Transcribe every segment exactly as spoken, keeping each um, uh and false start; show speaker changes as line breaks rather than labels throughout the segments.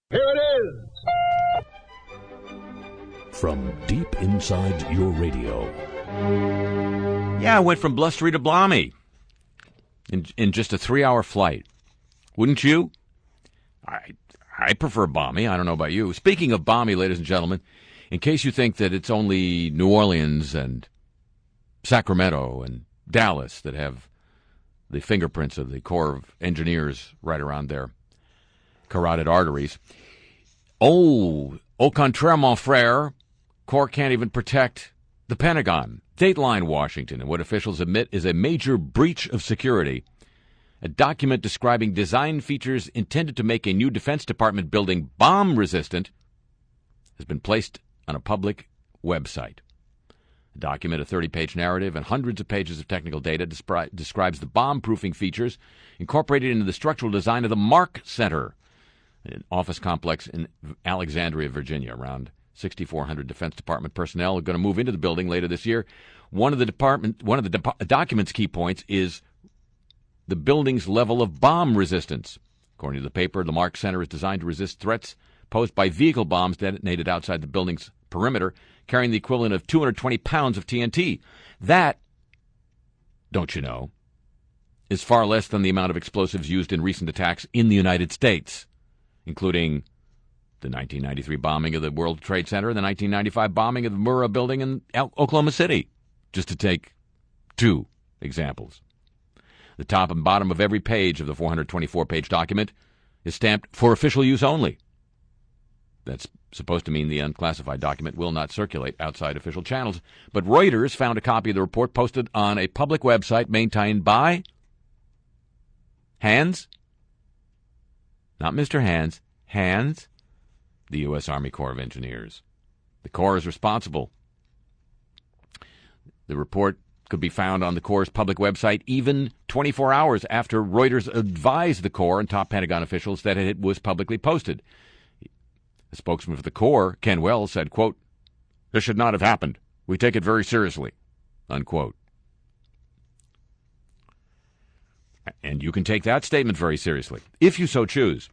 Here it is!
From deep inside your radio.
Yeah, I went from blustery to balmy in in just a three-hour flight. Wouldn't you? I I prefer balmy. I don't know about you. Speaking of balmy, ladies and gentlemen, in case you think that it's only New Orleans and Sacramento and Dallas that have the fingerprints of the Corps of Engineers right around their carotid arteries. Oh, au contraire, mon frère, Corps can't even protect the Pentagon, Dateline, Washington, and what officials admit is a major breach of security. A document describing design features intended to make a new Defense Department building bomb-resistant has been placed on a public website. The document, a thirty-page narrative and hundreds of pages of technical data, despri- describes the bomb-proofing features incorporated into the structural design of the Mark Center, an office complex in Alexandria, Virginia. Around sixty-four hundred Defense Department personnel are going to move into the building later this year. One of the department, one of the de- document's key points is the building's level of bomb resistance. According to the paper, the Mark Center is designed to resist threats posed by vehicle bombs detonated outside the building's perimeter, carrying the equivalent of two hundred twenty pounds of T N T. That, don't you know, is far less than the amount of explosives used in recent attacks in the United States, including the nineteen ninety-three bombing of the World Trade Center and the nineteen ninety-five bombing of the Murrah building in Oklahoma City, just to take two examples. The top and bottom of every page of the four hundred twenty-four page document is stamped for official use only. That's supposed to mean the unclassified document will not circulate outside official channels. But Reuters found a copy of the report posted on a public website maintained by Hans, not Mister Hans, Hans, the U S. Army Corps of Engineers. The Corps is responsible. The report could be found on the Corps' public website even twenty-four hours after Reuters advised the Corps and top Pentagon officials that it was publicly posted. A spokesman for the Corps, Ken Wells, said, quote, "This should not have happened. We take it very seriously," unquote. And you can take that statement very seriously, if you so choose.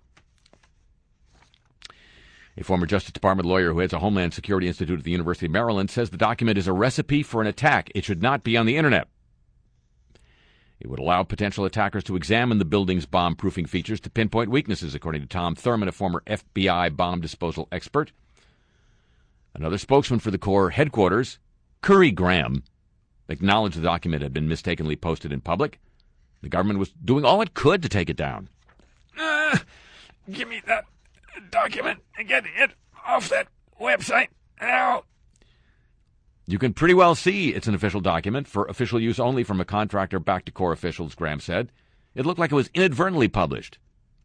A former Justice Department lawyer who heads a Homeland Security Institute at the University of Maryland says the document is a recipe for an attack. It should not be on the Internet. It would allow potential attackers to examine the building's bomb-proofing features to pinpoint weaknesses, according to Tom Thurman, a former F B I bomb disposal expert. Another spokesman for the Corps headquarters, Curry Graham, acknowledged the document had been mistakenly posted in public. The government was doing all it could to take it down. Uh, give me that document and get it off that website now. You can pretty well see it's an official document for official use only from a contractor back to Corps officials, Graham said. It looked like it was inadvertently published.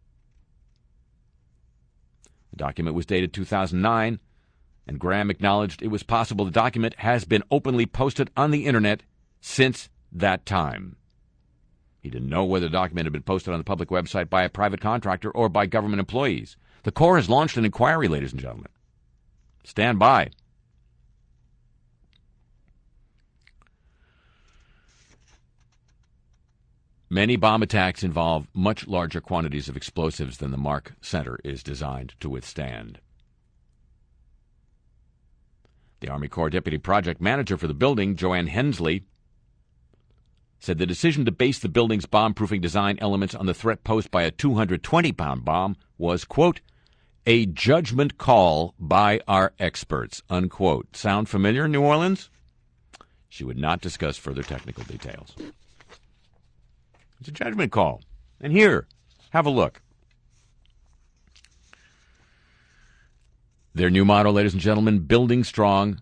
The document was dated two thousand nine, and Graham acknowledged it was possible the document has been openly posted on the Internet since that time. He didn't know whether the document had been posted on the public website by a private contractor or by government employees. The Corps has launched an inquiry, ladies and gentlemen. Stand by. Many bomb attacks involve much larger quantities of explosives than the Mark Center is designed to withstand. The Army Corps Deputy Project Manager for the building, Joanne Hensley, said the decision to base the building's bomb-proofing design elements on the threat posed by a two hundred twenty pound bomb was, quote, a judgment call by our experts, unquote. Sound familiar, New Orleans? She would not discuss further technical details. It's a judgment call. And here, have a look. Their new motto, ladies and gentlemen, building strong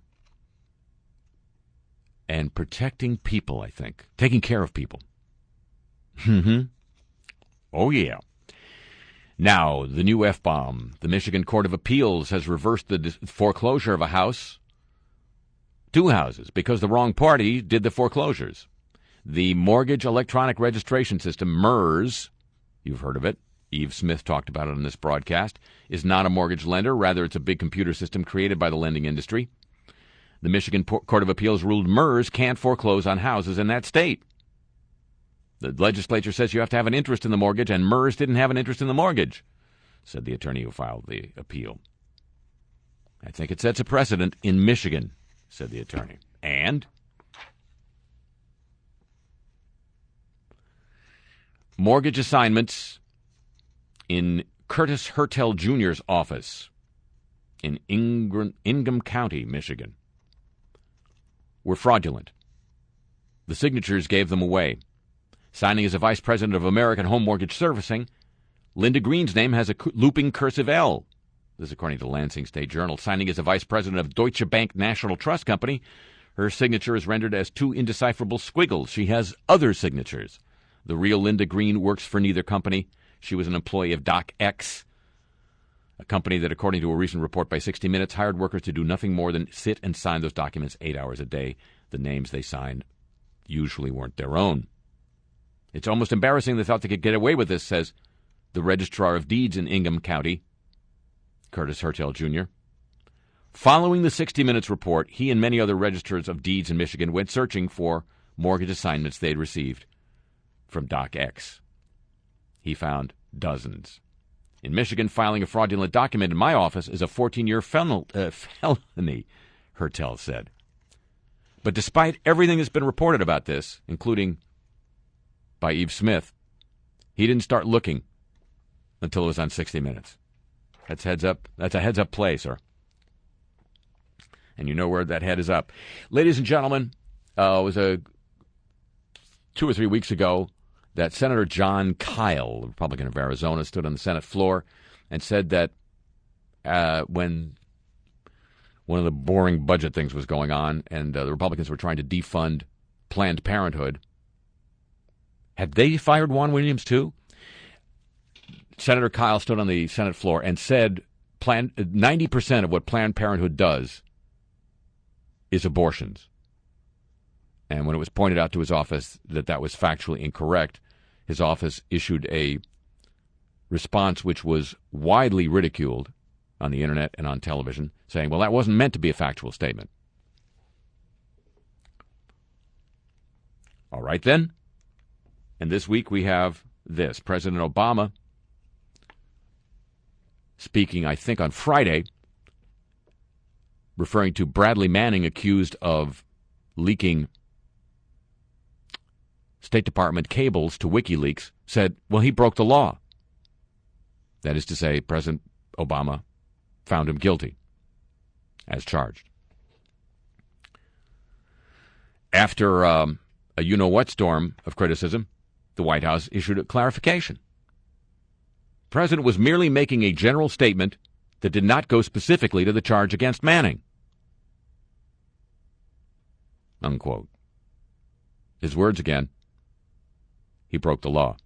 and protecting people, I think. Taking care of people. Mm-hmm. Oh, yeah. Now, the new F-bomb. The Michigan Court of Appeals has reversed the foreclosure of a house, two houses, because the wrong party did the foreclosures. The Mortgage Electronic Registration System, MERS, you've heard of it, Eve Smith talked about it on this broadcast, is not a mortgage lender. Rather, it's a big computer system created by the lending industry. The Michigan Court of Appeals ruled MERS can't foreclose on houses in that state. The legislature says you have to have an interest in the mortgage, and MERS didn't have an interest in the mortgage. said the attorney who filed the appeal. I think it sets a precedent in Michigan, said the attorney. And mortgage assignments in Curtis Hertel Junior's office in Ingram, Ingham County, Michigan, were fraudulent. The signatures gave them away. Signing as a vice president of American Home Mortgage Servicing, Linda Green's name has a looping cursive L. This is according to the Lansing State Journal. Signing as a vice president of Deutsche Bank National Trust Company, her signature is rendered as two indecipherable squiggles. She has other signatures. The real Linda Green works for neither company. She was an employee of DocX, a company that, according to a recent report by sixty minutes, hired workers to do nothing more than sit and sign those documents eight hours a day. The names they signed usually weren't their own. It's almost embarrassing they thought they could get away with this, says the Registrar of Deeds in Ingham County, Curtis Hertel Junior Following the sixty minutes report, he and many other registrars of deeds in Michigan went searching for mortgage assignments they'd received from DocX. He found dozens. In Michigan, filing a fraudulent document in my office is a fourteen-year fel- uh, felony, Hertel said. But despite everything that's been reported about this, including by Eve Smith, he didn't start looking until it was on sixty minutes. That's heads up. That's a heads-up play, sir. And you know where that head is up. Ladies and gentlemen, uh, it was a two or three weeks ago that Senator John Kyle, the Republican of Arizona, stood on the Senate floor and said that uh, when one of the boring budget things was going on and uh, the Republicans were trying to defund Planned Parenthood, had they fired Juan Williams too? Senator Kyle stood on the Senate floor and said plan, ninety percent of what Planned Parenthood does is abortions. And when it was pointed out to his office that that was factually incorrect, his office issued a response which was widely ridiculed on the internet and on television, saying, well, that wasn't meant to be a factual statement. All right, then. And this week we have this. President Obama, speaking, I think, on Friday, referring to Bradley Manning accused of leaking State Department cables to WikiLeaks, said, well, he broke the law. That is to say, President Obama found him guilty, as charged. After um, a you-know-what storm of criticism, the White House issued a clarification. The president was merely making a general statement that did not go specifically to the charge against Manning. Unquote. His words again. He broke the law.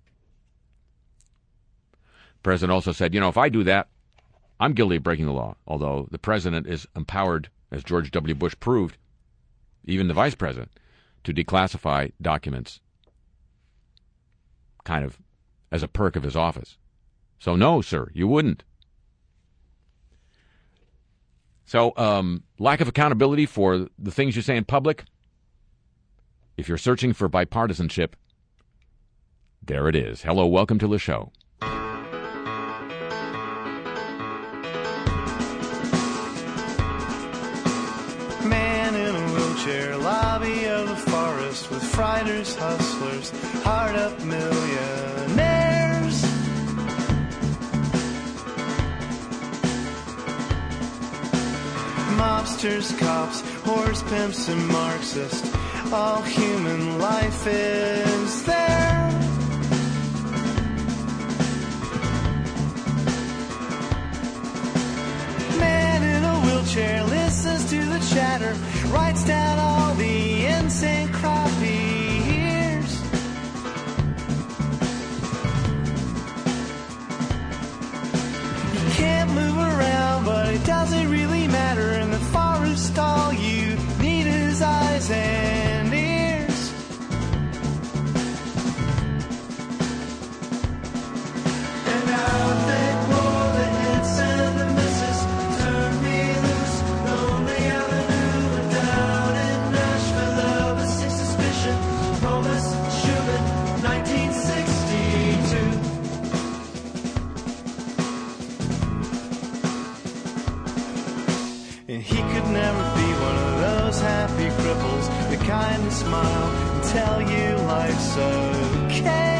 The president also said, you know, if I do that, I'm guilty of breaking the law, although the president is empowered, as George W. Bush proved, even the vice president, to declassify documents kind of as a perk of his office. So no, sir, you wouldn't. So um, lack of accountability for the things you say in public. If you're searching for bipartisanship, there it is. Hello, welcome to the show.
Man in a wheelchair, lobby of the forest with fighters, hustlers, hard-up millionaires. Mobsters, cops, horse pimps, and Marxists. All human life is there. Man in a wheelchair listens to the chatter, writes down all the insane crap he hears. He can't move around, but it doesn't really matter. In the forest, all you need is eyes and ears. And now they blow the hits and the misses. Turn me loose, lonely avenue, and down in Nashville, of a sick suspicion. Promise, Schubert, nineteen sixty-two. cripples, the kind that smile and tell you life's okay.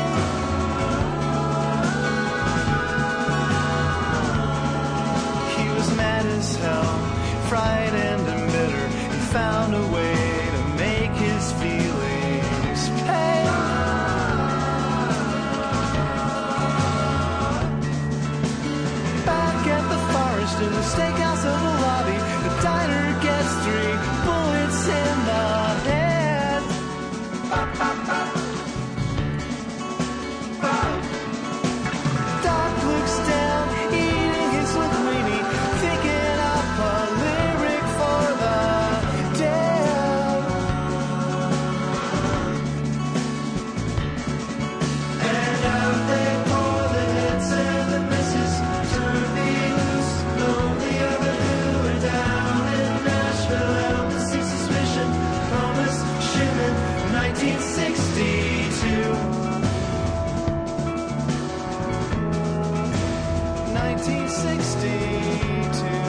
He was mad as hell, frightened and bitter. He found a way to make his feelings pay. Back at the forest in the steakhouse of the lobby, the diner gets three bullets in the head. Doc looks down, eating his linguine, thinking up a lyric for the dead. And out they pour the hits and the misses, turn me loose, lonely avenue, and down in Nashville, held to see suspicion, Thomas Schimmon, nineteen sixty-two. nineteen sixty-two.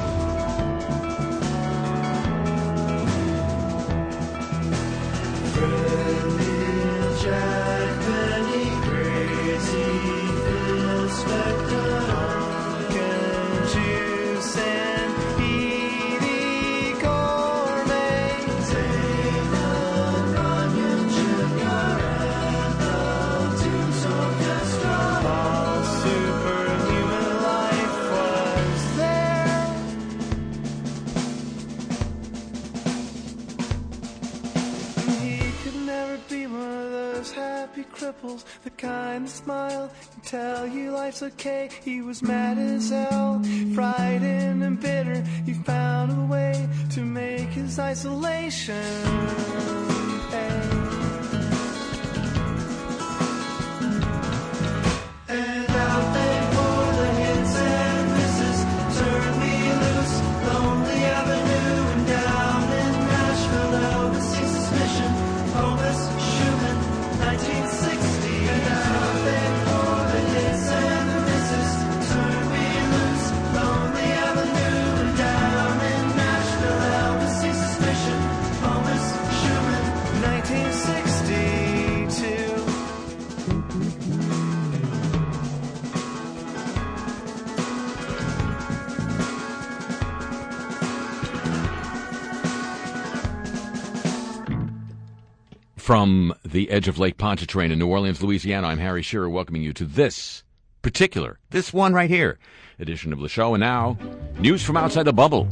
Friendly Jack Benny, crazy Phil Spector, Duncan Juice and Edie Gourmet, Zayna Runyon Junior and the Tunes Orchestra. All superhuman life was there. He could never be one of those happy cripples, the kind that smile and tell you life's okay. He was mad as hell, frightened and bitter. He found a way to make his isolation pay. And out they pour the hits and misses, turn me loose, lonely avenue, and down in Nashville, held to see suspicion, Thomas Schumann, nineteen sixty. And out they pour the hits and the misses, turn me loose, lonely avenue, and down in Nashville, held to see suspicion, Thomas Schumann, nineteen sixty-two.
From the edge of Lake Pontchartrain in New Orleans, Louisiana, I'm Harry Shearer, welcoming you to this particular, this one right here, edition of the show. And now, news from outside the bubble.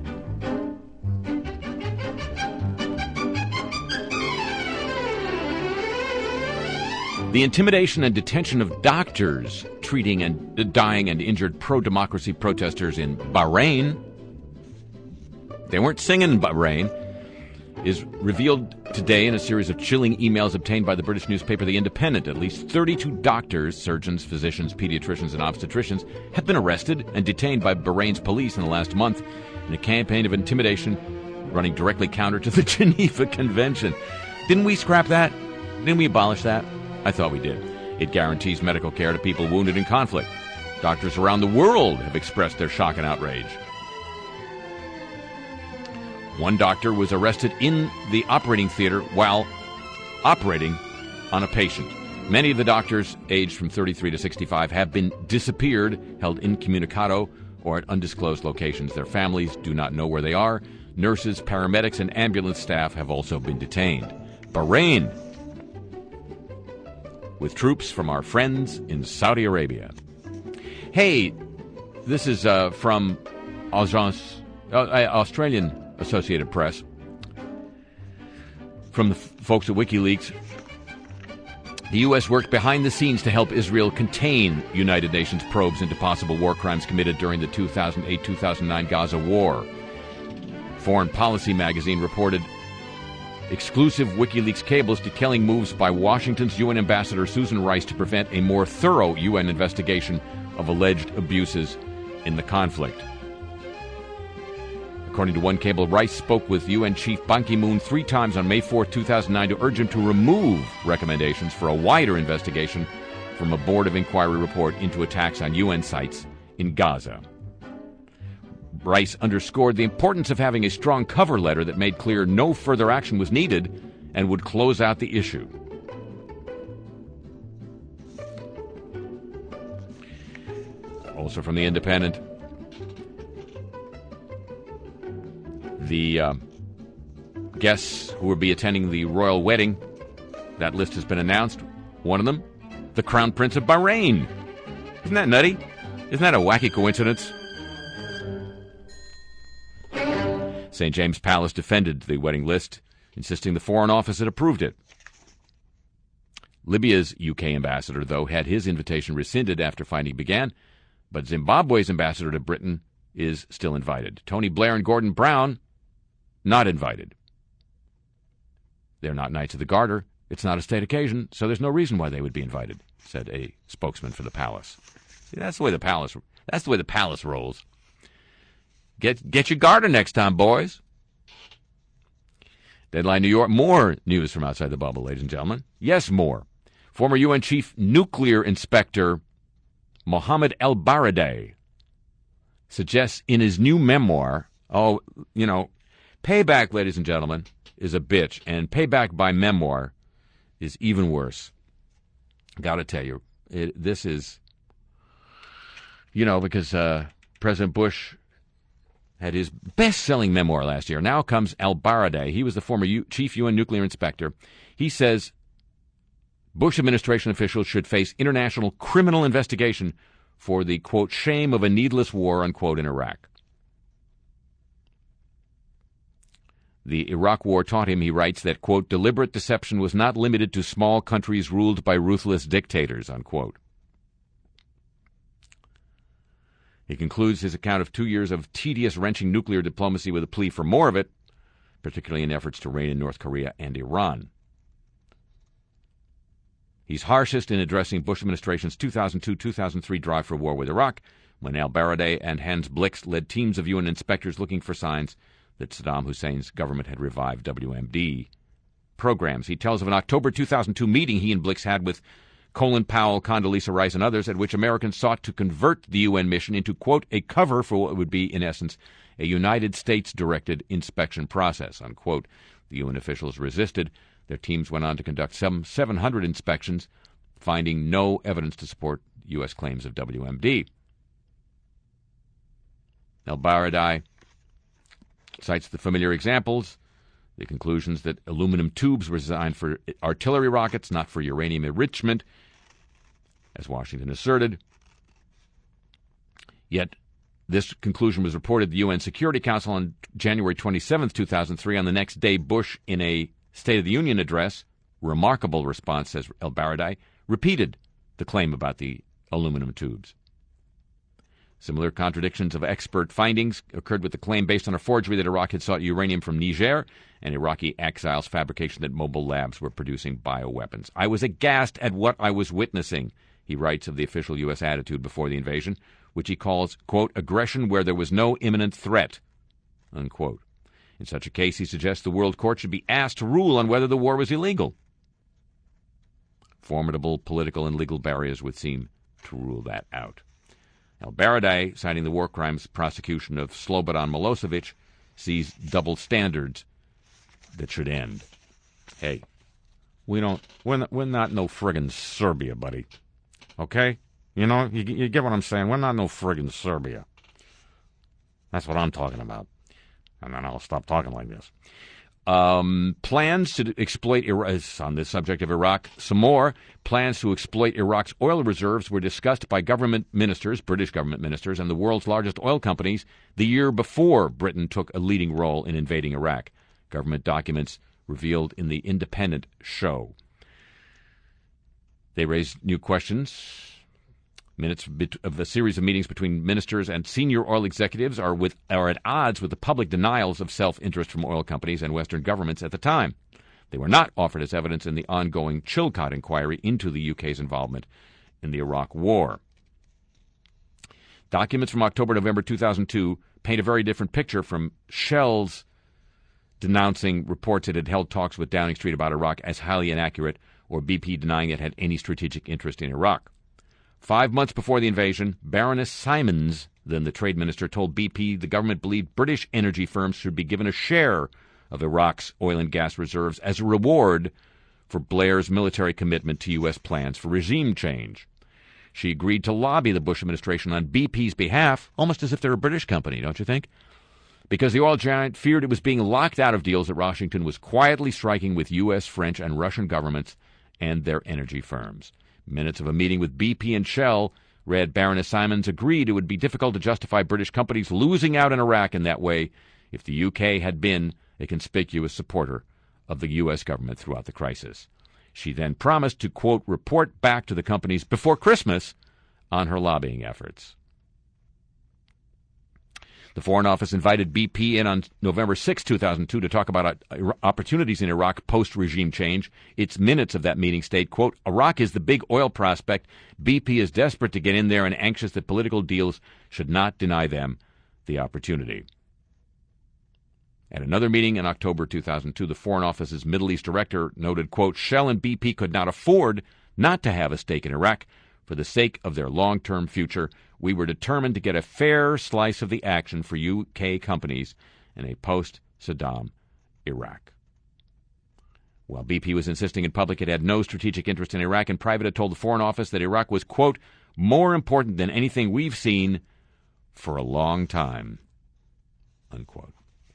The intimidation and detention of doctors treating and uh, dying and injured pro-democracy protesters in Bahrain, they weren't singing in Bahrain, is revealed today in a series of chilling emails obtained by the British newspaper The Independent. At least thirty-two doctors, surgeons, physicians, pediatricians, and obstetricians have been arrested and detained by Bahrain's police in the last month in a campaign of intimidation running directly counter to the Geneva Convention. Didn't we scrap that? Didn't we abolish that? I thought we did. It guarantees medical care to people wounded in conflict. Doctors around the world have expressed their shock and outrage. One doctor was arrested in the operating theater while operating on a patient. Many of the doctors, aged from thirty-three to sixty-five, have been disappeared, held incommunicado, or at undisclosed locations. Their families do not know where they are. Nurses, paramedics, and ambulance staff have also been detained. Bahrain, with troops from our friends in Saudi Arabia. Hey, this is uh, from Agence, uh, Australian Associated Press, from the f- folks at WikiLeaks. The U S worked behind the scenes to help Israel contain United Nations probes into possible war crimes committed during the two thousand eight to two thousand nine Gaza war. Foreign Policy magazine reported exclusive WikiLeaks cables detailing moves by Washington's U N Ambassador Susan Rice to prevent a more thorough U N investigation of alleged abuses in the conflict. According to one cable, Rice spoke with U N Chief Ban Ki-moon three times on May fourth, two thousand nine to urge him to remove recommendations for a wider investigation from a Board of Inquiry report into attacks on U N sites in Gaza. Rice underscored the importance of having a strong cover letter that made clear no further action was needed and would close out the issue. Also from The Independent, the uh, guests who will be attending the royal wedding, that list has been announced. One of them, the Crown Prince of Bahrain. Isn't that nutty? Isn't that a wacky coincidence? Saint James Palace defended the wedding list, insisting the Foreign Office had approved it. Libya's U K ambassador, though, had his invitation rescinded after fighting began, but Zimbabwe's ambassador to Britain is still invited. Tony Blair and Gordon Brown, not invited. They're not Knights of the Garter. It's not a state occasion, so there's no reason why they would be invited, said a spokesman for the palace. See, that's the way the palace that's the way the palace rolls. Get get your garter next time, boys. Deadline New York, more news from outside the bubble, ladies and gentlemen. Yes, more. Former U N Chief Nuclear Inspector Mohammed El-Baradei suggests in his new memoir, oh, you know, payback, ladies and gentlemen, is a bitch, and payback by memoir is even worse. Gotta tell you, it, this is, you know, because uh, President Bush had his best-selling memoir last year. Now comes El-Baradei. He was the former U- chief U N nuclear inspector. He says Bush administration officials should face international criminal investigation for the, quote, shame of a needless war, unquote, in Iraq. The Iraq War taught him, he writes, that, quote, deliberate deception was not limited to small countries ruled by ruthless dictators, unquote. He concludes his account of two years of tedious, wrenching nuclear diplomacy with a plea for more of it, particularly in efforts to rein in North Korea and Iran. He's harshest in addressing Bush administration's two thousand two to two thousand three drive for war with Iraq, when El-Baradei and Hans Blix led teams of U N inspectors looking for signs that Saddam Hussein's government had revived W M D programs. He tells of an October two thousand two meeting he and Blix had with Colin Powell, Condoleezza Rice, and others, at which Americans sought to convert the U N mission into, quote, a cover for what would be, in essence, a United States-directed inspection process, unquote. The U N officials resisted. Their teams went on to conduct some seven hundred inspections, finding no evidence to support U S claims of W M D. El-Baradei cites the familiar examples, the conclusions that aluminum tubes were designed for artillery rockets, not for uranium enrichment, as Washington asserted. Yet this conclusion was reported to the U N Security Council on January twenty-seventh, two thousand three. On the next day, Bush, in a State of the Union address, remarkable response, says El-Baradei, repeated the claim about the aluminum tubes. Similar contradictions of expert findings occurred with the claim based on a forgery that Iraq had sought uranium from Niger and Iraqi exiles' fabrication that mobile labs were producing bioweapons. I was aghast at what I was witnessing, he writes of the official U S attitude before the invasion, which he calls, quote, aggression where there was no imminent threat, unquote. In such a case, he suggests the World Court should be asked to rule on whether the war was illegal. Formidable political and legal barriers would seem to rule that out. El-Baradei, citing the war crimes prosecution of Slobodan Milosevic, sees double standards that should end. Hey, we don't, we're not, we're not no friggin' Serbia, buddy. Okay? You know, you, you get what I'm saying? We're not no friggin' Serbia. That's what I'm talking about. And then I'll stop talking like this. Um, plans to exploit Iraq, on this subject of Iraq, some more. Plans to exploit Iraq's oil reserves were discussed by government ministers, British government ministers, and the world's largest oil companies the year before Britain took a leading role in invading Iraq. Government documents revealed in The Independent show. They raised new questions. Minutes of a series of meetings between ministers and senior oil executives are with are at odds with the public denials of self-interest from oil companies and Western governments at the time. They were not offered as evidence in the ongoing Chilcot inquiry into the U K's involvement in the Iraq War. Documents from October-November two thousand two paint a very different picture from Shell's denouncing reports it had held talks with Downing Street about Iraq as highly inaccurate, or B P denying it had any strategic interest in Iraq. Five months before the invasion, Baroness Simons than the trade minister told B P the government believed British energy firms should be given a share of Iraq's oil and gas reserves as a reward for Blair's military commitment to U S plans for regime change. She agreed to lobby the Bush administration on B P's behalf, almost as if they're a British company, don't you think? Because the oil giant feared it was being locked out of deals that Washington was quietly striking with U S, French, and Russian governments and their energy firms. Minutes of a meeting with B P and Shell read Baroness Simons agreed it would be difficult to justify British companies losing out in Iraq in that way if the U K had been a conspicuous supporter of the U S government throughout the crisis. She then promised to, quote, report back to the companies before Christmas on her lobbying efforts. The Foreign Office invited B P in on November sixth, two thousand two, to talk about opportunities in Iraq post-regime change. Its minutes of that meeting state, quote, Iraq is the big oil prospect. B P is desperate to get in there and anxious that political deals should not deny them the opportunity. At another meeting in October two thousand two, the Foreign Office's Middle East director noted, quote, Shell and B P could not afford not to have a stake in Iraq. For the sake of their long-term future, we were determined to get a fair slice of the action for U K companies in a post-Saddam Iraq. While B P was insisting in public it had no strategic interest in Iraq, in private it told the Foreign Office that Iraq was, quote, more important than anything we've seen for a long time, unquote.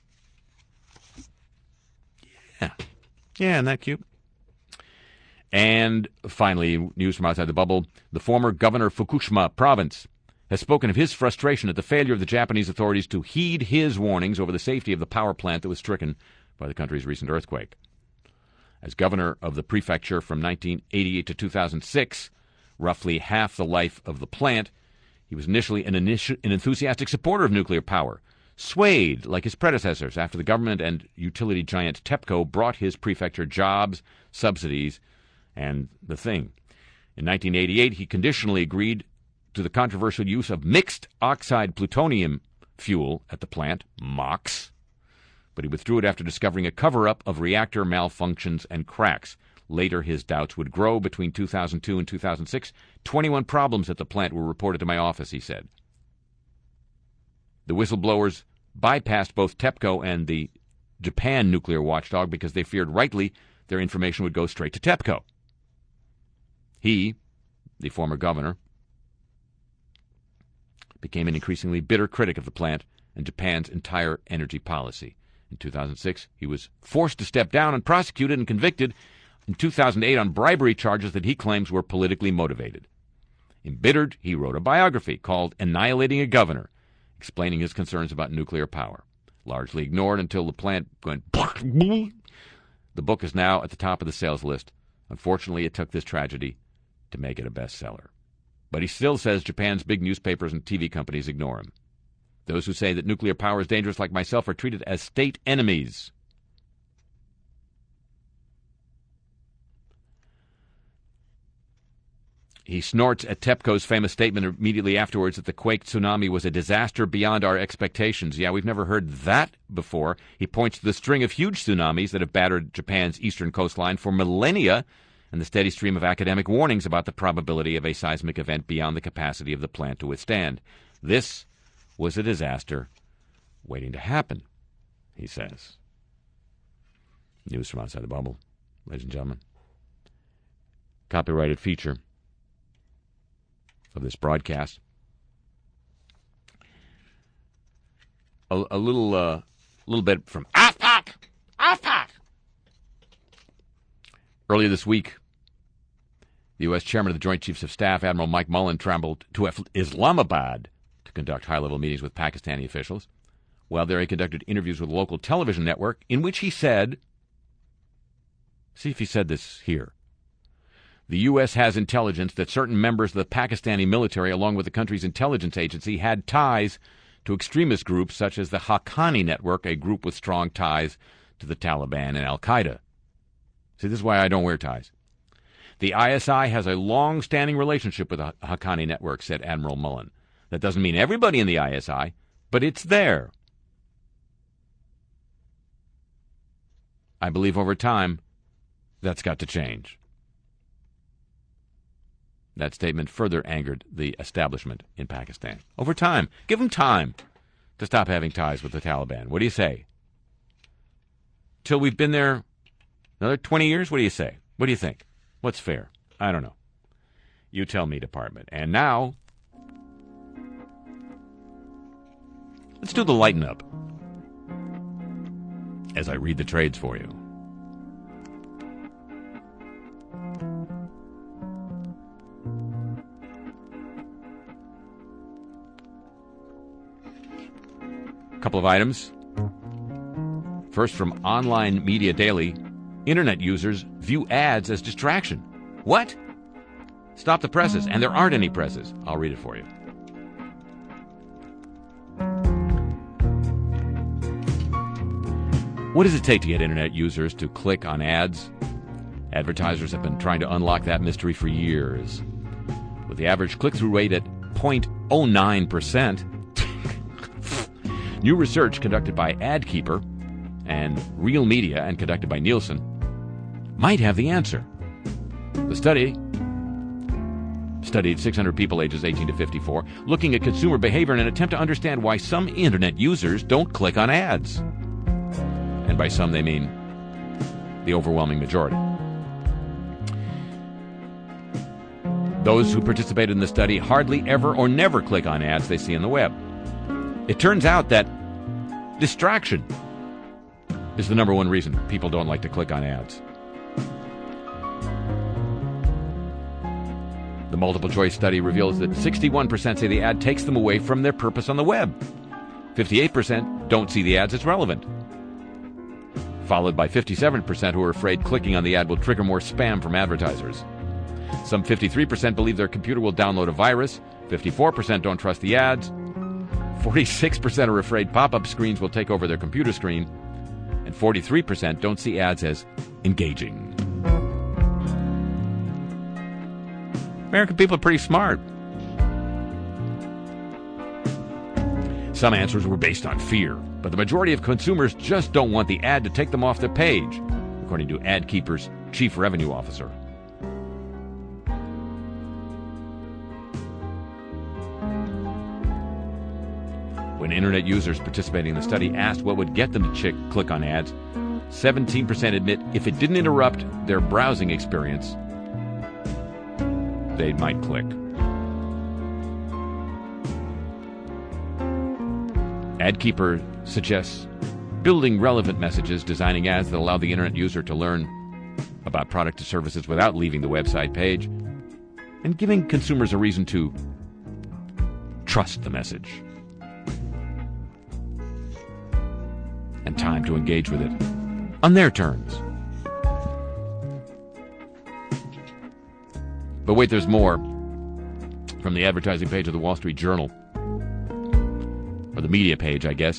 Yeah. Yeah, isn't that cute? And finally, news from outside the bubble, the former governor of Fukushima province has spoken of his frustration at the failure of the Japanese authorities to heed his warnings over the safety of the power plant that was stricken by the country's recent earthquake. As governor of the prefecture from nineteen eighty-eight to two thousand six, roughly half the life of the plant, he was initially an, initi- an enthusiastic supporter of nuclear power, swayed like his predecessors after the government and utility giant TEPCO brought his prefecture jobs, subsidies, and the thing. In nineteen eighty-eight, he conditionally agreed to the controversial use of mixed oxide plutonium fuel at the plant, MOX, but he withdrew it after discovering a cover-up of reactor malfunctions and cracks. Later, his doubts would grow. Between two thousand two and two thousand six, twenty-one problems at the plant were reported to my office, he said. The whistleblowers bypassed both TEPCO and the Japan nuclear watchdog because they feared rightly their information would go straight to TEPCO. He, the former governor, became an increasingly bitter critic of the plant and Japan's entire energy policy. In two thousand six, he was forced to step down and prosecuted and convicted in two thousand eight on bribery charges that he claims were politically motivated. Embittered, he wrote a biography called Annihilating a Governor, explaining his concerns about nuclear power, largely ignored until the plant went. The book is now at the top of the sales list. Unfortunately, it took this tragedy to make it a bestseller. But he still says Japan's big newspapers and T V companies ignore him. Those who say that nuclear power is dangerous, like myself, are treated as state enemies. He snorts at TEPCO's famous statement immediately afterwards that the quake tsunami was a disaster beyond our expectations. Yeah, we've never heard that before. He points to the string of huge tsunamis that have battered Japan's eastern coastline for millennia and the steady stream of academic warnings about the probability of a seismic event beyond the capacity of the plant to withstand. This was a disaster waiting to happen, he says. News from outside the bubble, ladies and gentlemen. Copyrighted feature of this broadcast. A, a little, uh, little bit from Afpak, Afpak. Earlier this week, the U S Chairman of the Joint Chiefs of Staff, Admiral Mike Mullen, traveled to Islamabad to conduct high-level meetings with Pakistani officials. While there, he conducted interviews with a local television network in which he said, see if he said this here, the U S has intelligence that certain members of the Pakistani military, along with the country's intelligence agency, had ties to extremist groups such as the Haqqani Network, a group with strong ties to the Taliban and Al-Qaeda. See, this is why I don't wear ties. The I S I has a long-standing relationship with the Haqqani Network, said Admiral Mullen. That doesn't mean everybody in the I S I, but it's there. I believe over time, that's got to change. That statement further angered the establishment in Pakistan. Over time, give them time to stop having ties with the Taliban. What do you say? Till we've been there another twenty years? What do you say? What do you think? What's fair? I don't know. You tell me, Department. And now, let's do the lighten up as I read the trades for you. Couple of items. First, from Online Media Daily, internet users view ads as distraction. What? Stop the presses, and there aren't any presses. I'll read it for you. What does it take to get internet users to click on ads? Advertisers have been trying to unlock that mystery for years. With the average click-through rate at zero point zero nine percent, new research conducted by AdKeeper and Real Media and conducted by Nielsen might have the answer. The study studied six hundred people ages eighteen to fifty-four, looking at consumer behavior in an attempt to understand why some internet users don't click on ads. And by some, they mean the overwhelming majority. Those who participated in the study hardly ever or never click on ads they see on the web. It turns out that distraction is the number one reason people don't like to click on ads. The multiple choice study reveals that sixty-one percent say the ad takes them away from their purpose on the web. fifty-eight percent don't see the ads as relevant, followed by fifty-seven percent who are afraid clicking on the ad will trigger more spam from advertisers. Some fifty-three percent believe their computer will download a virus. fifty-four percent don't trust the ads. forty-six percent are afraid pop-up screens will take over their computer screen. And forty-three percent don't see ads as engaging. American people are pretty smart. Some answers were based on fear, but the majority of consumers just don't want the ad to take them off their page, according to AdKeeper's chief revenue officer. When internet users participating in the study asked what would get them to ch- click on ads, seventeen percent admit if it didn't interrupt their browsing experience, they might click. AdKeeper suggests building relevant messages, designing ads that allow the internet user to learn about product or services without leaving the website page, and giving consumers a reason to trust the message and time to engage with it on their terms. But wait, there's more. From the advertising page of the Wall Street Journal, or the media page, I guess.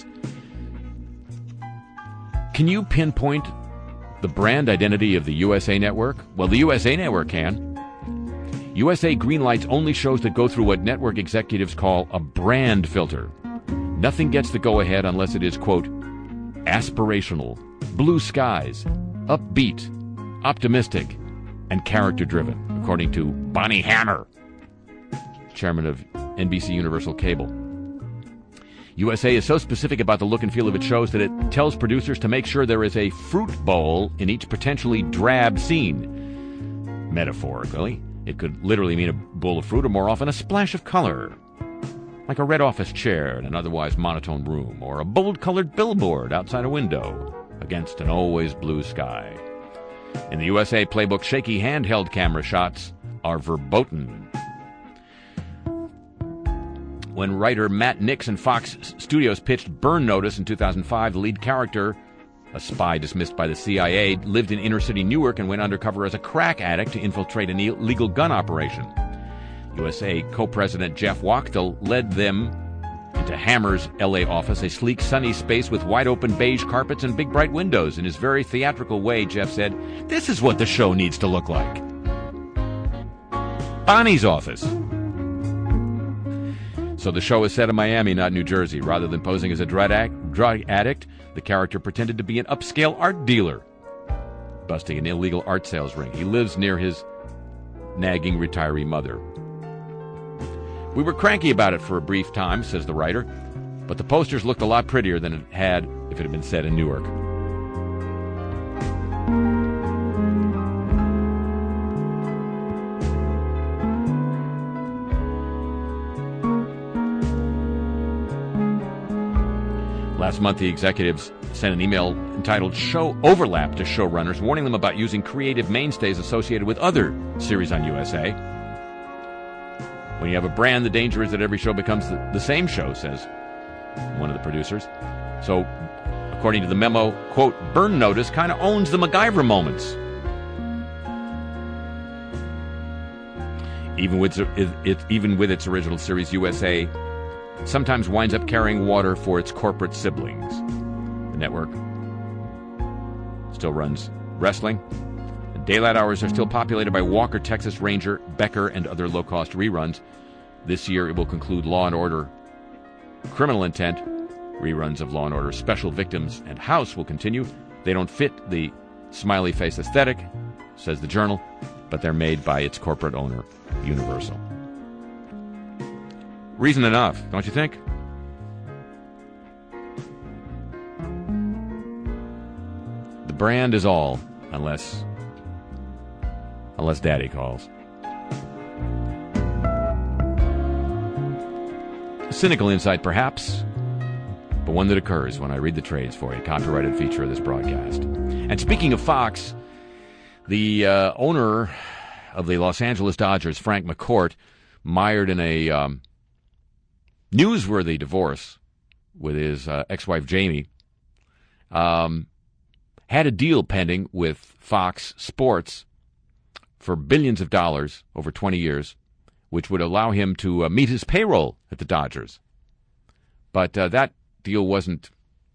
Can you pinpoint the brand identity of the U S A Network? Well, the U S A Network can. U S A greenlights only shows that go through what network executives call a brand filter. Nothing gets the go-ahead unless it is, quote, aspirational, blue skies, upbeat, optimistic, and character-driven, according to Bonnie Hammer, chairman of N B C Universal Cable. U S A is so specific about the look and feel of its shows that it tells producers to make sure there is a fruit bowl in each potentially drab scene. Metaphorically, it could literally mean a bowl of fruit, or more often a splash of color, like a red office chair in an otherwise monotone room, or a bold-colored billboard outside a window against an always blue sky. In the U S A playbook, shaky handheld camera shots are verboten. When writer Matt Nix and Fox Studios pitched Burn Notice in two thousand five, the lead character, a spy dismissed by the C I A, lived in inner-city Newark and went undercover as a crack addict to infiltrate an illegal gun operation. U S A co-president Jeff Wachtel led them into Hammer's L A office, a sleek, sunny space with wide-open beige carpets and big, bright windows. In his very theatrical way, Jeff said, "This is what the show needs to look like." Bonnie's office. So the show is set in Miami, not New Jersey. Rather than posing as a drug addict, the character pretended to be an upscale art dealer, busting an illegal art sales ring. He lives near his nagging retiree mother. We were cranky about it for a brief time, says the writer, but the posters looked a lot prettier than it had if it had been set in Newark. Last month, the executives sent an email entitled Show Overlap to showrunners, warning them about using creative mainstays associated with other series on U S A. When you have a brand, the danger is that every show becomes the, the same show, says one of the producers. So, according to the memo, quote, Burn Notice kind of owns the MacGyver moments. Even with it, it, even with its original series, U S A sometimes winds up carrying water for its corporate siblings. The network still runs wrestling. And daylight hours are still populated by Walker, Texas Ranger, Becker, and other low-cost reruns. This year it will conclude Law and Order, Criminal Intent. Reruns of Law and Order, Special Victims, and House will continue. They don't fit the smiley face aesthetic, says the Journal, but they're made by its corporate owner, Universal. Reason enough, don't you think? The brand is all, unless unless Daddy calls. A cynical insight, perhaps, but one that occurs when I read the trades for you. Copyrighted feature of this broadcast. And speaking of Fox, the uh, owner of the Los Angeles Dodgers, Frank McCourt, mired in a um, newsworthy divorce with his uh, ex-wife Jamie, um, had a deal pending with Fox Sports for billions of dollars over twenty years, which would allow him to uh, meet his payroll at the Dodgers. But uh, that deal wasn't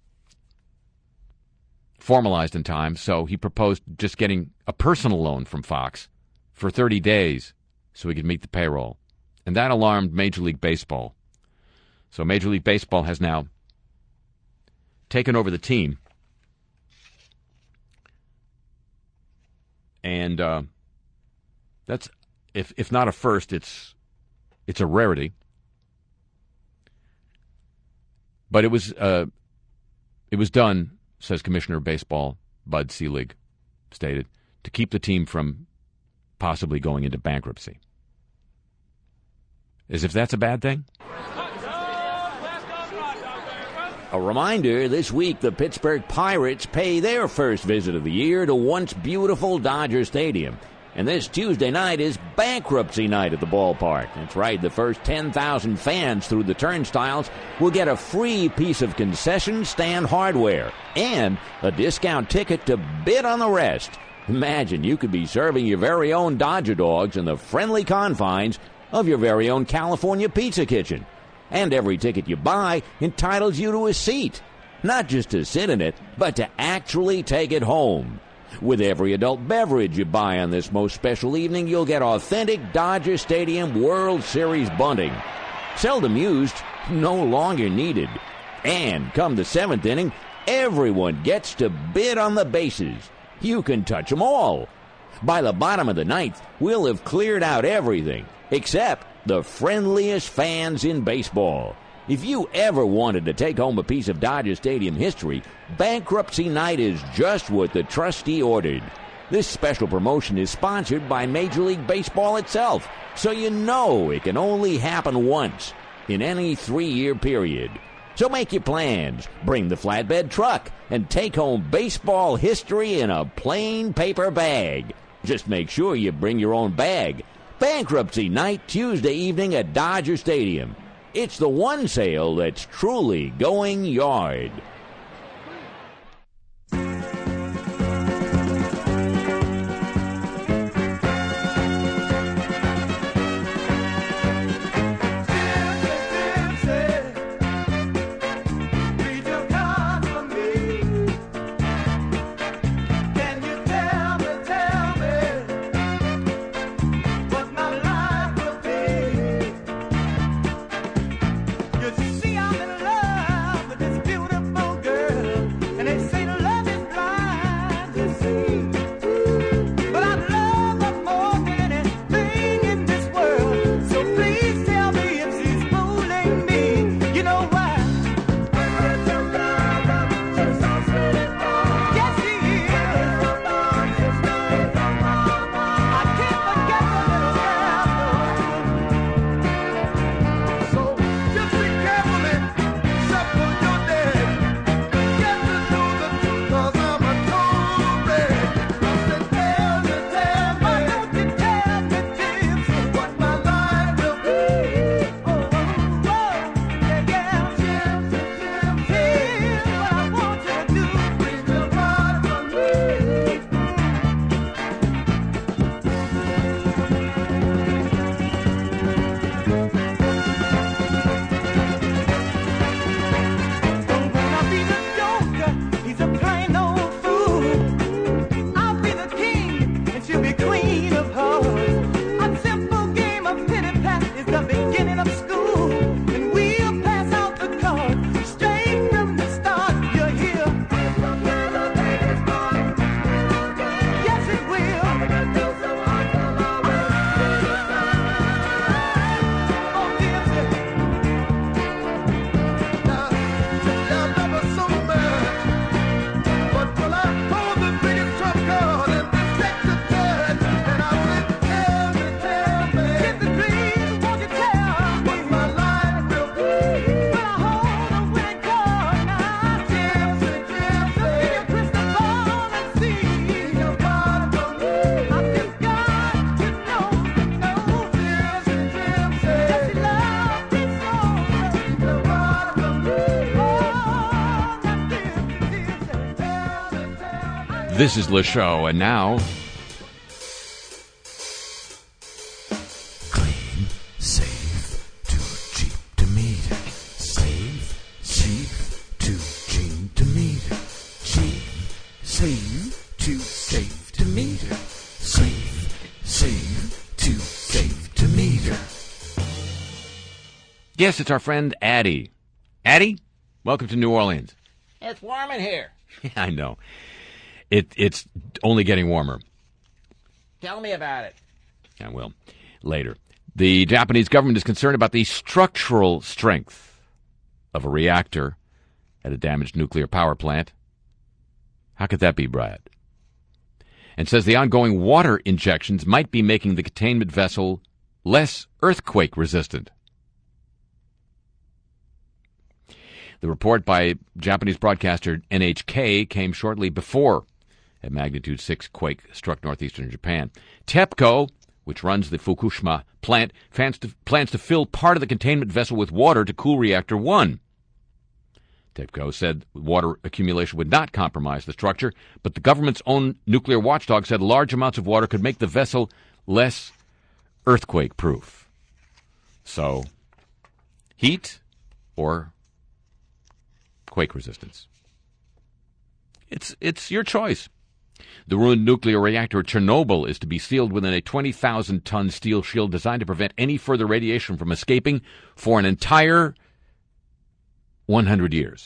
formalized in time, so he proposed just getting a personal loan from Fox for thirty days so he could meet the payroll. And that alarmed Major League Baseball. So Major League Baseball has now taken over the team. And uh, that's, if if not a first, it's it's a rarity. But it was uh, it was done, says Commissioner of Baseball Bud Selig, stated, to keep the team from possibly going into bankruptcy. As if that's a bad thing?
A reminder, this week the Pittsburgh Pirates pay their first visit of the year to once beautiful Dodger Stadium. And this Tuesday night is bankruptcy night at the ballpark. That's right, the first ten thousand fans through the turnstiles will get a free piece of concession stand hardware and a discount ticket to bid on the rest. Imagine you could be serving your very own Dodger dogs in the friendly confines of your very own California Pizza Kitchen. And every ticket you buy entitles you to a seat. Not just to sit in it, but to actually take it home. With every adult beverage you buy on this most special evening, you'll get authentic Dodger Stadium World Series bunting. Seldom used, no longer needed. And come the seventh inning, everyone gets to bid on the bases. You can touch them all. By the bottom of the ninth, we'll have cleared out everything, except the friendliest fans in baseball. If you ever wanted to take home a piece of Dodger Stadium history, bankruptcy night is just what the trustee ordered. This special promotion is sponsored by Major League Baseball itself, so you know it can only happen once in any three-year period. So make your plans, bring the flatbed truck, and take home baseball history in a plain paper bag. Just make sure you bring your own bag. Bankruptcy night Tuesday evening at Dodger Stadium. It's the one sale that's truly going yard.
See, I'm in love with this beautiful
This is Le Show, and now...
Clean, safe, too cheap to meter. Safe, cheap, too cheap to meter. Cheap, safe, too safe to meter. Safe, safe, too safe to meter.
Yes, it's our friend Addie. Addie, welcome to New Orleans.
It's warm in here.
Yeah, I know. It, it's only getting warmer.
Tell me about it.
I will. Later. The Japanese government is concerned about the structural strength of a reactor at a damaged nuclear power plant. How could that be, Brad? And says the ongoing water injections might be making the containment vessel less earthquake resistant. The report by Japanese broadcaster N H K came shortly before a magnitude six quake struck northeastern Japan. TEPCO, which runs the Fukushima plant, plans to, plans to fill part of the containment vessel with water to cool Reactor one. TEPCO said water accumulation would not compromise the structure, but the government's own nuclear watchdog said large amounts of water could make the vessel less earthquake-proof. So, heat or quake resistance? It's it's your choice. The ruined nuclear reactor at Chernobyl is to be sealed within a twenty thousand ton steel shield designed to prevent any further radiation from escaping for an entire one hundred years.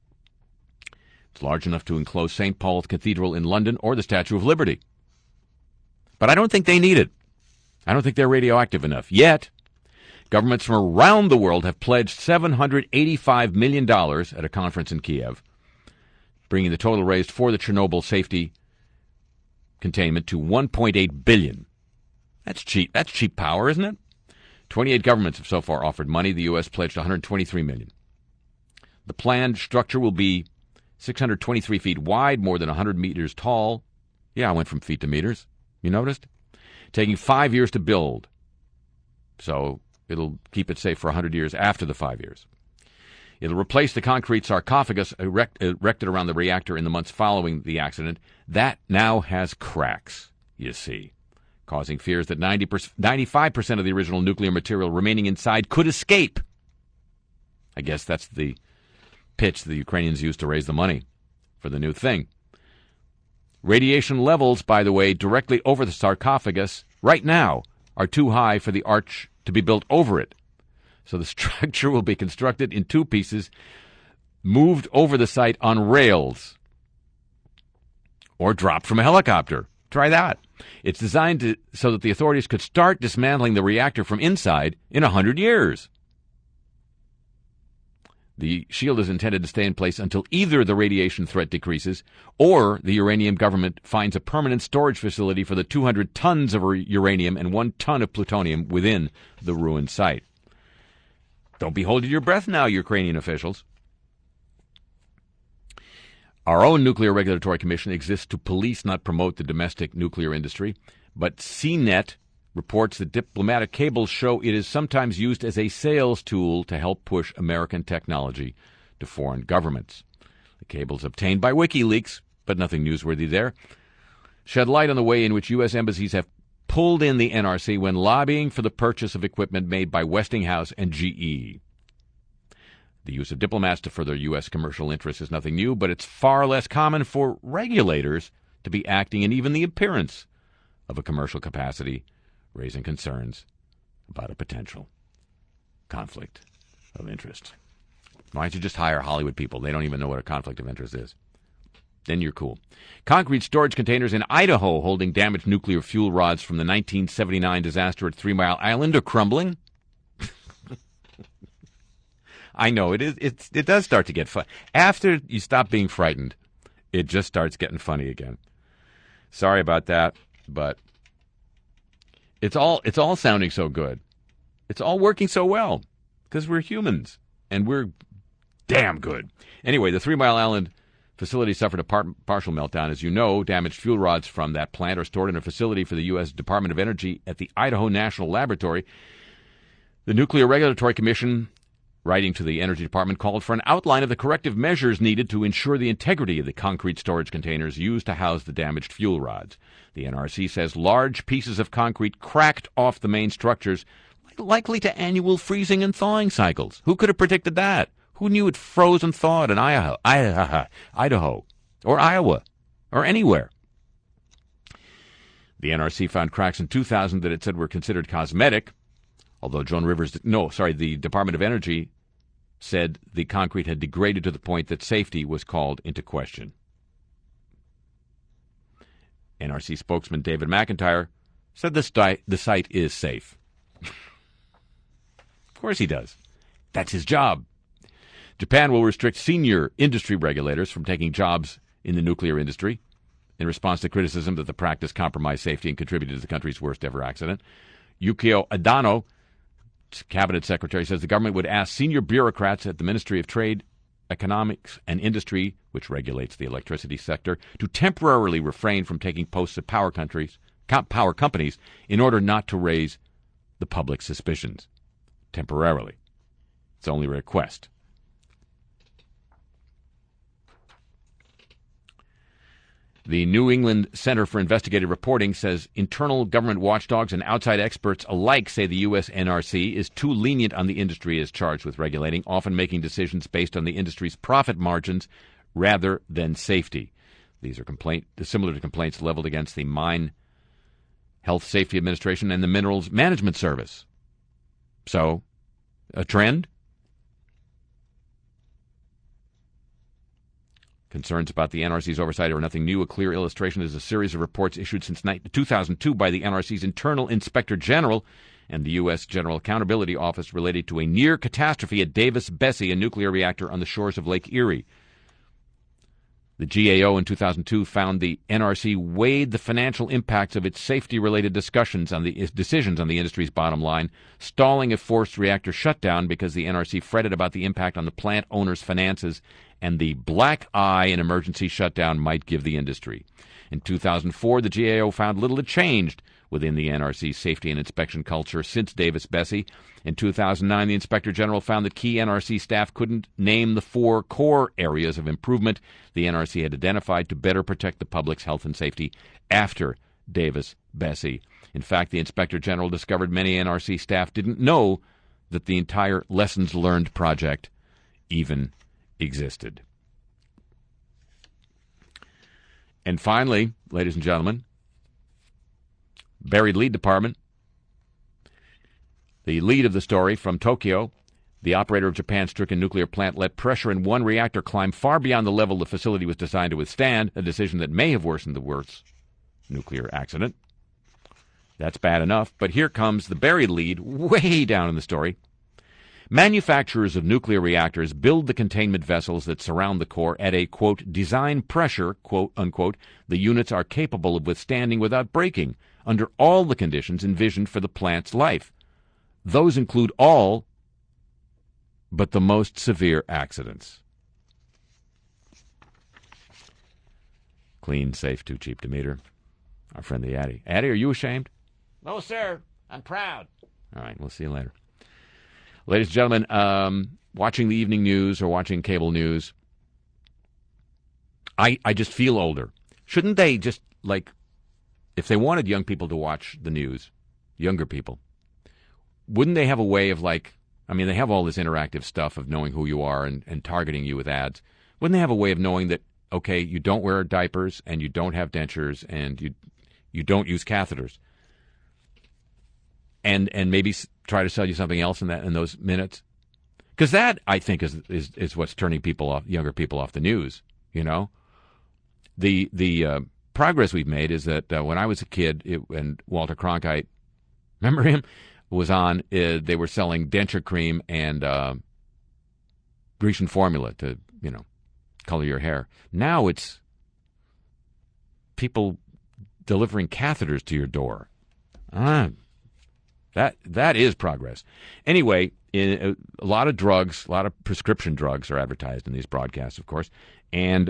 It's large enough to enclose Saint Paul's Cathedral in London or the Statue of Liberty. But I don't think they need it. I don't think they're radioactive enough. Yet, governments from around the world have pledged seven hundred eighty-five million dollars at a conference in Kiev, bringing the total raised for the Chernobyl safety containment to one point eight billion dollars. That's cheap. That's cheap power, isn't it? twenty-eight governments have so far offered money. The U S pledged one hundred twenty-three million dollars. The planned structure will be six hundred twenty-three feet wide, more than one hundred meters tall. Yeah, I went from feet to meters. You noticed? Taking five years to build. So it'll keep it safe for one hundred years after the five years. It'll replace the concrete sarcophagus erect, erected around the reactor in the months following the accident. That now has cracks, you see, causing fears that ninety percent, ninety-five percent of the original nuclear material remaining inside could escape. I guess that's the pitch the Ukrainians used to raise the money for the new thing. Radiation levels, by the way, directly over the sarcophagus right now are too high for the arch to be built over it. So the structure will be constructed in two pieces, moved over the site on rails, or dropped from a helicopter. Try that. It's designed to, so that the authorities could start dismantling the reactor from inside in one hundred years. The shield is intended to stay in place until either the radiation threat decreases or the uranium government finds a permanent storage facility for the two hundred tons of uranium and one ton of plutonium within the ruined site. Don't be holding your breath now, Ukrainian officials. Our own Nuclear Regulatory Commission exists to police, not promote the domestic nuclear industry, but C net reports that diplomatic cables show it is sometimes used as a sales tool to help push American technology to foreign governments. The cables obtained by WikiLeaks, but nothing newsworthy there, shed light on the way in which U S embassies have pulled in the N R C when lobbying for the purchase of equipment made by Westinghouse and G E. The use of diplomats to further U S commercial interests is nothing new, but it's far less common for regulators to be acting in even the appearance of a commercial capacity, raising concerns about a potential conflict of interest. Why don't you just hire Hollywood people? They don't even know what a conflict of interest is. Then you're cool. Concrete storage containers in Idaho holding damaged nuclear fuel rods from the nineteen seventy-nine disaster at Three Mile Island are crumbling. I know, it is. It's, it does start to get fun. After you stop being frightened, it just starts getting funny again. Sorry about that, but it's all it's all sounding so good. It's all working so well because we're humans and we're damn good. Anyway, the Three Mile Island facility suffered a par- partial meltdown. As you know, damaged fuel rods from that plant are stored in a facility for the U S Department of Energy at the Idaho National Laboratory. The Nuclear Regulatory Commission writing to the Energy Department, called for an outline of the corrective measures needed to ensure the integrity of the concrete storage containers used to house the damaged fuel rods. The N R C says large pieces of concrete cracked off the main structures, likely to annual freezing and thawing cycles. Who could have predicted that? Who knew it froze and thawed in Idaho, Idaho, or Iowa, or anywhere? The N R C found cracks in two thousand that it said were considered cosmetic, although Joan Rivers, no, sorry, the Department of Energy said the concrete had degraded to the point that safety was called into question. N R C spokesman David McIntyre said the, sti- the site is safe. Of course he does. That's his job. Japan will restrict senior industry regulators from taking jobs in the nuclear industry in response to criticism that the practice compromised safety and contributed to the country's worst-ever accident. Yukio Adano, cabinet secretary, says the government would ask senior bureaucrats at the Ministry of Trade, Economics and Industry, which regulates the electricity sector, to temporarily refrain from taking posts at power countries, power companies in order not to raise the public's suspicions. Temporarily. It's only a request. The New England Center for Investigative Reporting says internal government watchdogs and outside experts alike say the U S N R C is too lenient on the industry as charged with regulating, often making decisions based on the industry's profit margins rather than safety. These are complaint, similar to complaints leveled against the Mine Health Safety Administration and the Minerals Management Service. So, a trend? Concerns about the N R C's oversight are nothing new. A clear illustration is a series of reports issued since two thousand two by the N R C's Internal Inspector General and the U S General Accountability Office related to a near catastrophe at Davis-Besse, a nuclear reactor on the shores of Lake Erie. The G A O in two thousand two found the N R C weighed the financial impacts of its safety-related discussions on the decisions on the industry's bottom line, stalling a forced reactor shutdown because the N R C fretted about the impact on the plant owner's finances and the black eye an emergency shutdown might give the industry. In two thousand four, the G A O found little had changed within the N R C's safety and inspection culture since Davis-Besse. In two thousand nine, the Inspector General found that key N R C staff couldn't name the four core areas of improvement the N R C had identified to better protect the public's health and safety after Davis-Besse. In fact, the Inspector General discovered many N R C staff didn't know that the entire Lessons Learned project even existed. And finally, ladies and gentlemen, buried lead department. The lead of the story from Tokyo, the operator of Japan's stricken nuclear plant let pressure in one reactor climb far beyond the level the facility was designed to withstand, a decision that may have worsened the worst nuclear accident. That's bad enough, but here comes the buried lead way down in the story. Manufacturers of nuclear reactors build the containment vessels that surround the core at a, quote, design pressure, quote, unquote, the units are capable of withstanding without breaking under all the conditions envisioned for the plant's life. Those include all but the most severe accidents. Clean, safe, too cheap to meter. Our friend the Addy. Addy, are you ashamed?
No, sir. I'm proud.
All right, we'll see you later. Ladies and gentlemen, um, watching the evening news or watching cable news, I, I just feel older. Shouldn't they just, like, if they wanted young people to watch the news, younger people, wouldn't they have a way of, like, I mean, they have all this interactive stuff of knowing who you are and, and targeting you with ads. Wouldn't they have a way of knowing that, okay, you don't wear diapers and you don't have dentures and you you don't use catheters, and and maybe try to sell you something else in that in those minutes? Because that, I think, is, is is what's turning people off, younger people off the news. You know, the the uh, progress we've made is that uh, when I was a kid, it, and Walter Cronkite, remember him, was on. Uh, they were selling denture cream and uh, Grecian formula to, you know, color your hair. Now it's people delivering catheters to your door. Ah. That that is progress. Anyway, in, a lot of drugs, a lot of prescription drugs are advertised in these broadcasts, of course. And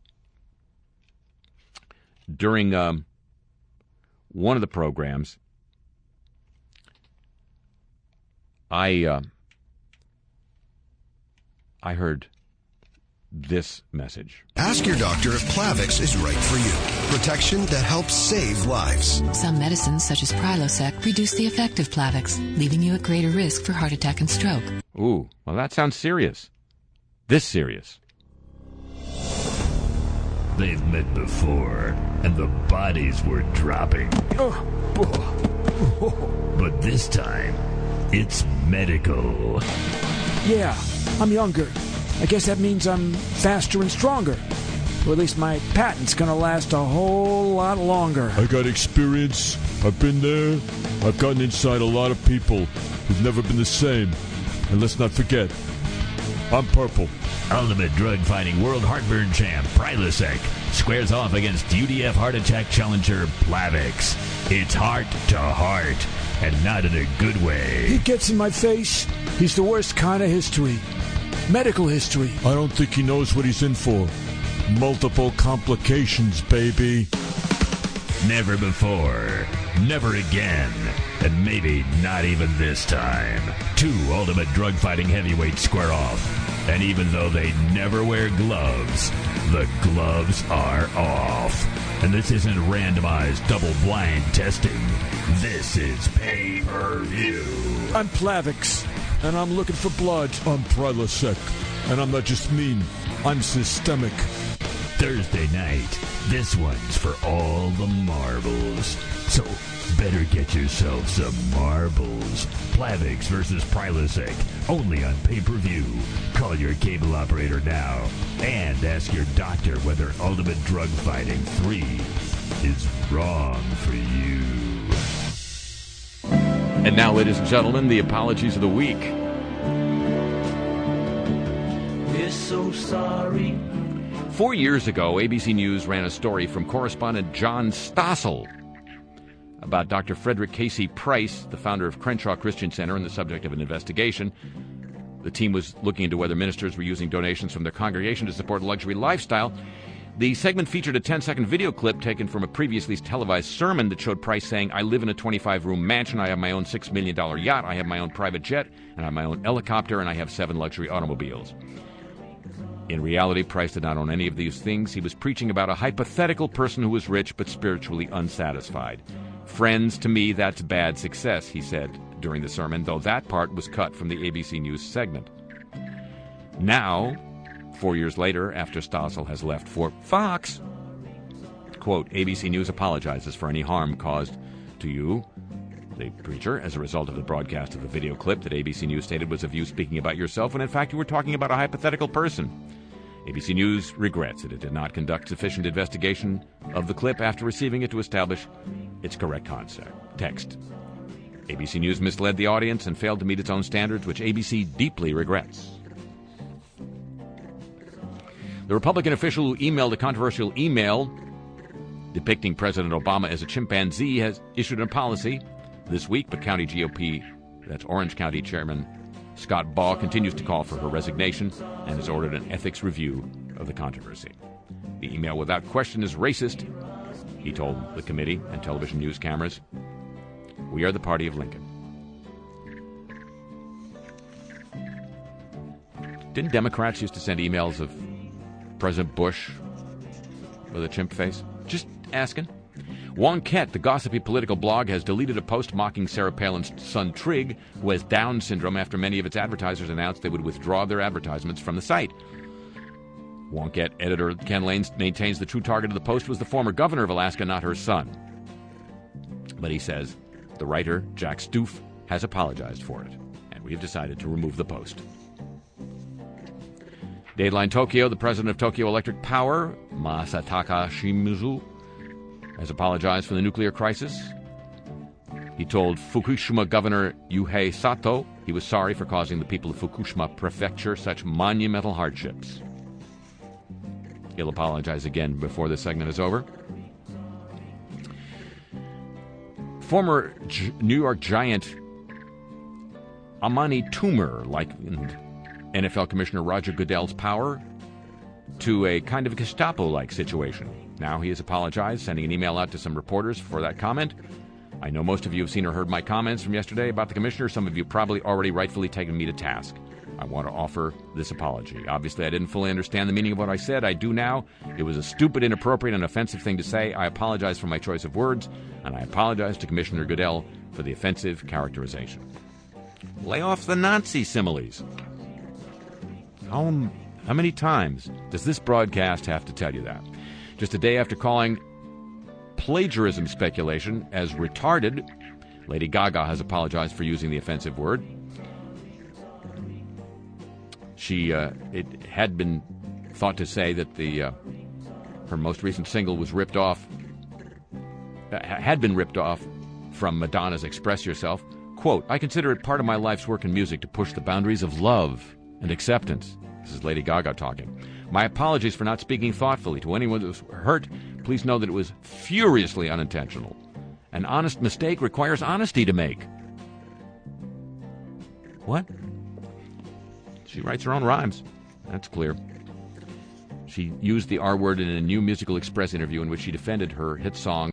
during um, one of the programs, I uh, I heard this message.
Ask your doctor if Plavix is right for you. Protection that helps save lives.
Some medicines, such as Prilosec, reduce the effect of Plavix, leaving you at greater risk for heart attack and stroke.
Ooh, well, that sounds serious. This serious.
They've met before, and the bodies were dropping. But this time, it's medical.
Yeah, I'm younger. I guess that means I'm faster and stronger. Or at least my patent's gonna last a whole lot longer.
I got experience. I've been there. I've gotten inside a lot of people who've never been the same. And let's not forget, I'm purple.
Ultimate drug-fighting world heartburn champ Prilosec squares off against U D F heart attack challenger Plavix. It's heart to heart, and not in a good way.
He gets in my face. He's the worst kind of history. Medical history.
I don't think he knows what he's in for. Multiple complications, baby.
Never before, never again, and maybe not even this time. Two ultimate drug-fighting heavyweights square off. And even though they never wear gloves, the gloves are off. And this isn't randomized double-blind testing. This is pay-per-view.
I'm Plavix, and I'm looking for blood.
I'm Prilosec, and I'm not just mean. I'm systemic.
Thursday night, this one's for all the marbles. So better get yourself some marbles. Plavix versus Prilosec, only on pay-per-view. Call your cable operator now and ask your doctor whether Ultimate Drug Fighting three is wrong for you.
And now, ladies and gentlemen, the apologies of the week.
We're so sorry.
Four years ago, A B C News ran a story from correspondent John Stossel about Doctor Frederick Casey Price, the founder of Crenshaw Christian Center and the subject of an investigation. The team was looking into whether ministers were using donations from their congregation to support a luxury lifestyle. The segment featured a ten-second video clip taken from a previously televised sermon that showed Price saying, "I live in a twenty-five room mansion, I have my own six million dollars yacht, I have my own private jet, and I have my own helicopter, and I have seven luxury automobiles." In reality, Price did not own any of these things. He was preaching about a hypothetical person who was rich but spiritually unsatisfied. "Friends, to me, that's bad success," he said during the sermon, though that part was cut from the A B C News segment. Now, four years later, after Stossel has left for Fox, quote, A B C News apologizes for any harm caused to you, the preacher, as a result of the broadcast of the video clip that A B C News stated was of you speaking about yourself when in fact you were talking about a hypothetical person. A B C News regrets that it did not conduct sufficient investigation of the clip after receiving it to establish its correct concept. Text. A B C News misled the audience and failed to meet its own standards, which A B C deeply regrets. The Republican official who emailed a controversial email depicting President Obama as a chimpanzee has issued a policy this week, but County G O P, that's Orange County Chairman Scott Baugh, continues to call for her resignation and has ordered an ethics review of the controversy. The email without question is racist, he told the committee and television news cameras. We are the party of Lincoln. Didn't Democrats used to send emails of President Bush with a chimp face? Just asking. Wonkette, the gossipy political blog, has deleted a post mocking Sarah Palin's son Trig, who has Down syndrome, after many of its advertisers announced they would withdraw their advertisements from the site. Wonkette editor Ken Lane maintains the true target of the post was the former governor of Alaska, not her son. But he says the writer, Jack Stoof, has apologized for it, and we have decided to remove the post. Dateline Tokyo, the president of Tokyo Electric Power, Masataka Shimizu, has apologized for the nuclear crisis. He told Fukushima Governor Yuhei Sato he was sorry for causing the people of Fukushima Prefecture such monumental hardships. He'll apologize again before this segment is over. Former G- New York Giant Amani Toomer likened N F L Commissioner Roger Goodell's power to a kind of Gestapo-like situation. Now he has apologized, sending an email out to some reporters for that comment. I know most of you have seen or heard my comments from yesterday about the commissioner. Some of you probably already rightfully taken me to task. I want to offer this apology. Obviously, I didn't fully understand the meaning of what I said. I do now. It was a stupid, inappropriate, and offensive thing to say. I apologize for my choice of words, and I apologize to Commissioner Goodell for the offensive characterization. Lay off the Nazi similes. How, how many times does this broadcast have to tell you that? Just a day after calling plagiarism speculation as retarded, Lady Gaga has apologized for using the offensive word. She, uh, it had been thought to say that the uh, her most recent single was ripped off, uh, had been ripped off from Madonna's Express Yourself. Quote, I consider it part of my life's work in music to push the boundaries of love and acceptance. This is Lady Gaga talking. My apologies for not speaking thoughtfully. To anyone who was hurt, please know that it was furiously unintentional. An honest mistake requires honesty to make. What? She writes her own rhymes. That's clear. She used the R word in a New Musical Express interview in which she defended her hit song